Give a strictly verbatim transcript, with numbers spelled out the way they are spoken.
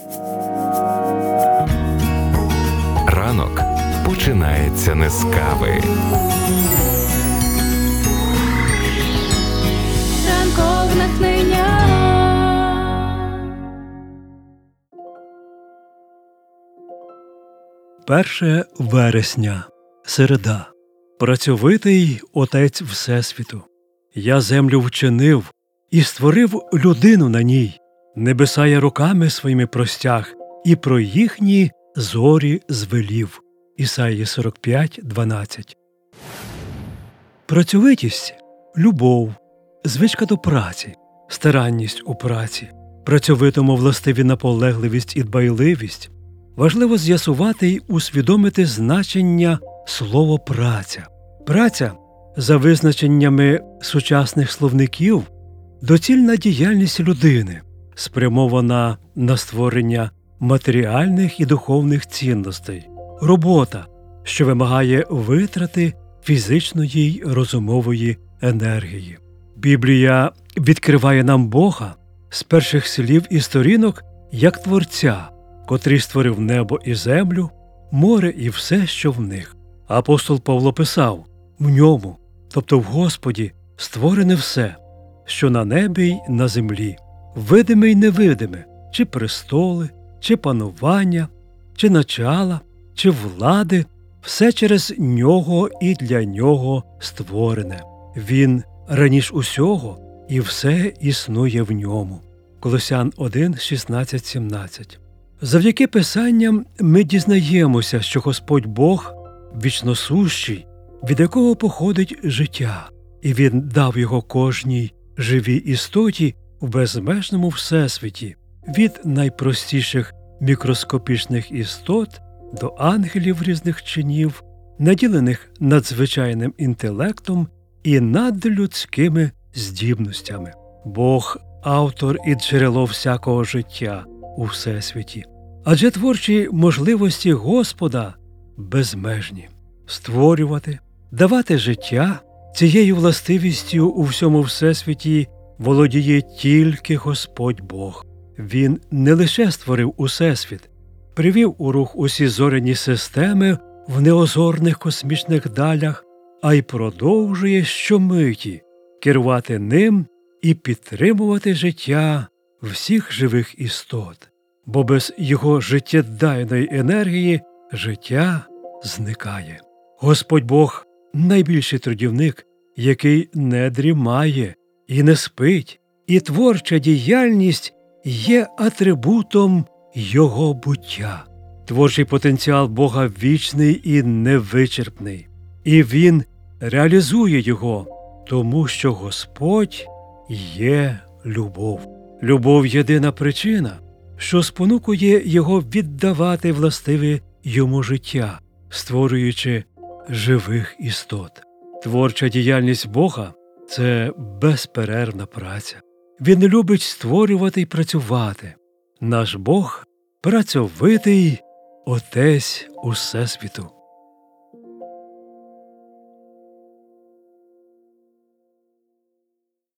Ранок починається не з кави. Ранкове натхнення. Перше вересня. Середа. Працьовитий Отець Всесвіту. Я землю вчинив і створив людину на ній. Небеса я руками своїми простяг, і про їхні зорі звелів. Ісаїя сорок п'ять, дванадцять. Працьовитість – любов, звичка до праці, старанність у праці. Працьовитому властиві наполегливість і дбайливість. Важливо з'ясувати й усвідомити значення слова «праця». Праця, за визначеннями сучасних словників, доцільна діяльність людини, спрямована на створення матеріальних і духовних цінностей. Робота, що вимагає витрати фізичної й розумової енергії. Біблія відкриває нам Бога з перших слів і сторінок як Творця, котрий створив небо і землю, море і все, що в них. Апостол Павло писав: «В ньому, тобто в Господі, створене все, що на небі й на землі, видиме й невидиме, чи престоли, чи панування, чи начала, чи влади, все через нього і для нього створене. Він раніш усього, і все існує в ньому». Колосян один, шістнадцять, сімнадцять. Завдяки Писанням ми дізнаємося, що Господь Бог вічносущий, від якого походить життя, і Він дав його кожній живій істоті в безмежному всесвіті, від найпростіших мікроскопічних істот до ангелів різних чинів, наділених надзвичайним інтелектом і надлюдськими здібностями. Бог – автор і джерело всякого життя у всесвіті. Адже творчі можливості Господа безмежні. Створювати, давати життя – цією властивістю у всьому всесвіті володіє тільки Господь Бог. Він не лише створив усесвіт, привів у рух усі зоряні системи в неозорних космічних далях, а й продовжує щомиті керувати ним і підтримувати життя всіх живих істот. Бо без його життєдайної енергії життя зникає. Господь Бог – найбільший трудівник, який не дрімає і не спить, і творча діяльність є атрибутом його буття. Творчий потенціал Бога вічний і невичерпний, і Він реалізує його, тому що Господь є любов. Любов – єдина причина, що спонукує його віддавати властиве йому життя, створюючи живих істот. Творча діяльність Бога – це безперервна праця. Він любить створювати й працювати. Наш Бог – працьовитий Отець Усесвіту.